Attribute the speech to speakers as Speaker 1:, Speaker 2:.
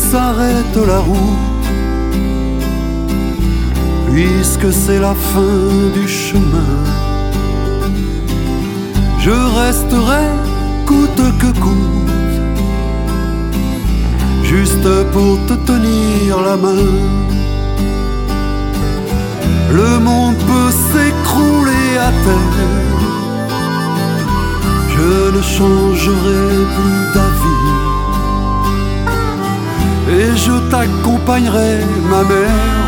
Speaker 1: s'arrête la route, puisque c'est la fin du chemin. Je resterai coûte que coûte, juste pour te tenir la main. Le monde peut s'écrouler à terre, je ne changerai plus d'avis, et je t'accompagnerai, ma mère,